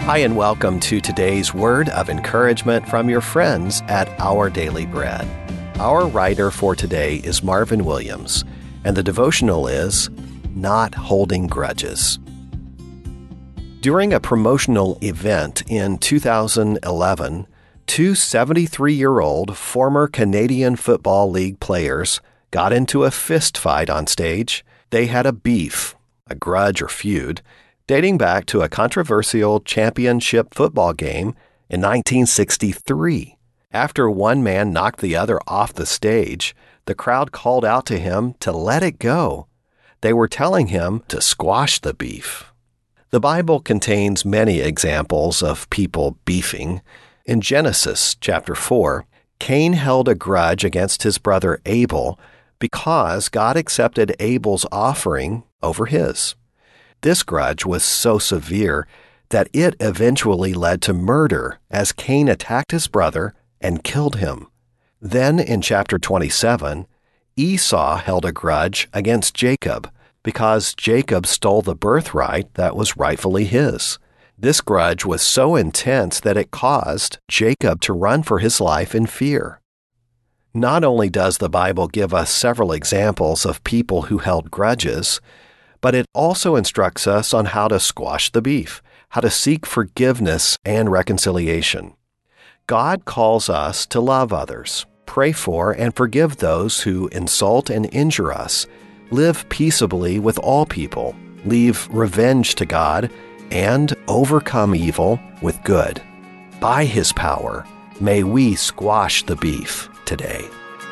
Hi, and welcome to today's word of encouragement from your friends at Our Daily Bread. Our writer for today is Marvin Williams, and the devotional is Not Holding Grudges. During a promotional event in 2011, two 73-year-old former Canadian Football League players got into a fist fight on stage. They had a beef, a grudge or feud, dating back to a controversial championship football game in 1963. After one man knocked the other off the stage, the crowd called out to him to let it go. They were telling him to squash the beef. The Bible contains many examples of people beefing. In Genesis chapter 4, Cain held a grudge against his brother Abel because God accepted Abel's offering over his. This grudge was so severe that it eventually led to murder as Cain attacked his brother and killed him. Then in chapter 27, Esau held a grudge against Jacob because Jacob stole the birthright that was rightfully his. This grudge was so intense that it caused Jacob to run for his life in fear. Not only does the Bible give us several examples of people who held grudges, but it also instructs us on how to squash the beef, how to seek forgiveness and reconciliation. God calls us to love others, pray for and forgive those who insult and injure us, live peaceably with all people, leave revenge to God, and overcome evil with good. By His power, may we squash the beef today.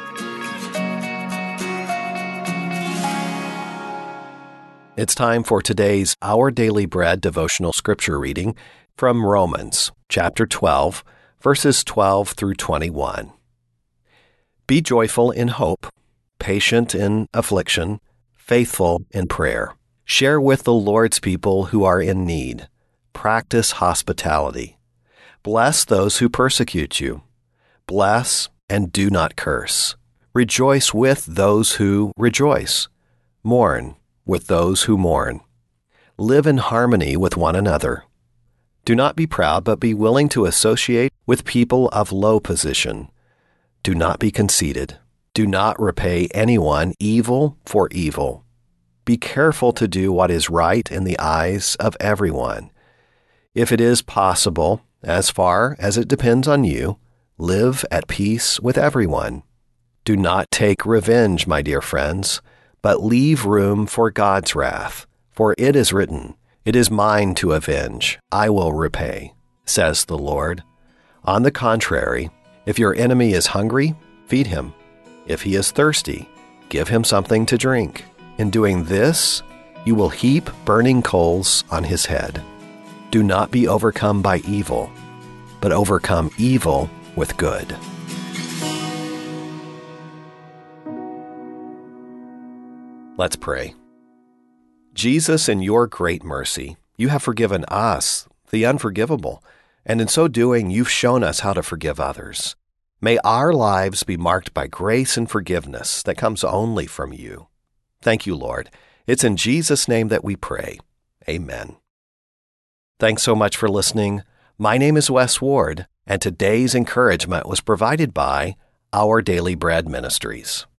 It's time for today's Our Daily Bread devotional scripture reading from Romans chapter 12, verses 12 through 21. Be joyful in hope, patient in affliction, faithful in prayer. Share with the Lord's people who are in need. Practice hospitality. Bless those who persecute you. Bless and do not curse. Rejoice with those who rejoice. Mourn with those who mourn. Live in harmony with one another. Do not be proud, but be willing to associate with people of low position. Do not be conceited. Do not repay anyone evil for evil. Be careful to do what is right in the eyes of everyone. If it is possible, as far as it depends on you, live at peace with everyone. Do not take revenge, my dear friends, but leave room for God's wrath. For it is written, "It is mine to avenge, I will repay," says the Lord. On the contrary, if your enemy is hungry, feed him. If he is thirsty, give him something to drink. In doing this, you will heap burning coals on his head. Do not be overcome by evil, but overcome evil with good. Let's pray. Jesus, in your great mercy, you have forgiven us, the unforgivable, and in so doing, you've shown us how to forgive others. May our lives be marked by grace and forgiveness that comes only from you. Thank you, Lord. It's in Jesus' name that we pray. Amen. Thanks so much for listening. My name is Wes Ward, and today's encouragement was provided by Our Daily Bread Ministries.